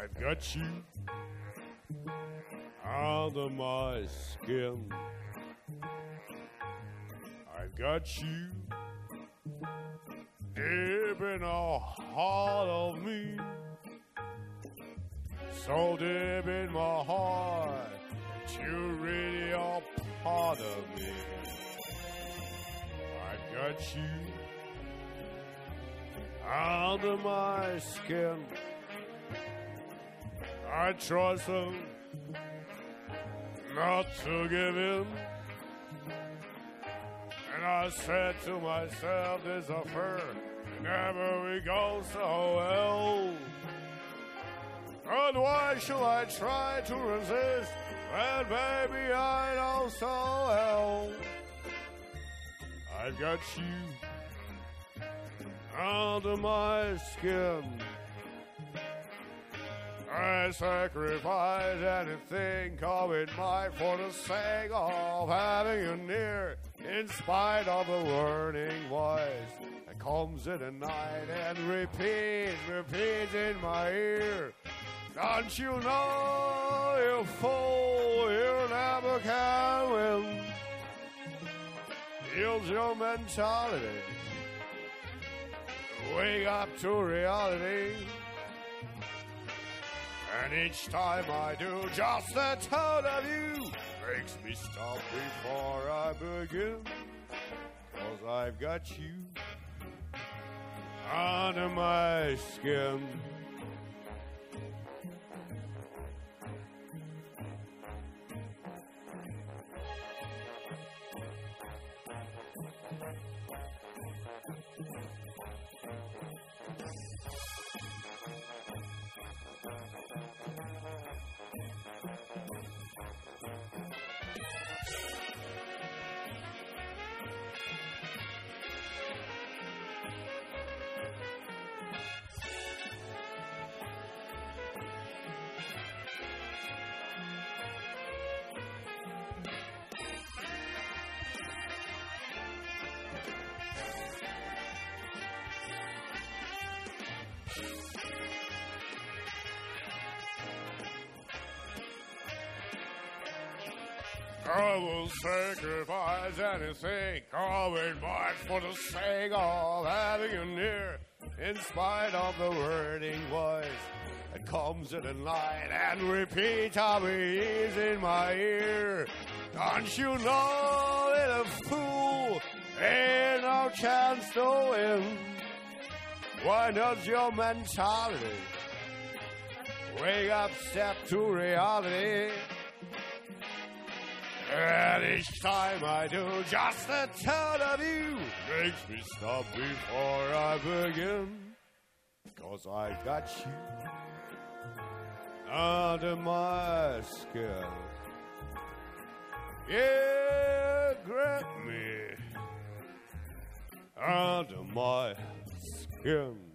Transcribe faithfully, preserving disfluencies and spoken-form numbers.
I've got you under my skin. I've got you deep in the heart of me, so deep in my heart that you really are part of me. I've got you under my skin. I try so not to give in, and I said to myself, this affair never will go so well. And why should I try to resist when, baby, I know so well I've got you under my skin. I sacrifice anything coming by for the sake of having you near, in spite of the warning voice that comes in the night and repeats, repeats in my ear. Don't you know, you fool, you never can win. Use your mentality. Wake up to reality. And each time I do, just the thought of you makes me stop before I begin. 'Cause I've got you under my skin. I will sacrifice anything, going much for the sake of having you near, in spite of the wording voice that comes in the night and repeats how it is in my ear. Don't you know, little fool, ain't no chance to win. Why not your mentality? Wake up, step to reality. And each time I do, just the thought of you makes me stop before I begin. 'Cause I got you under my skin. Yeah, grab me under my skin.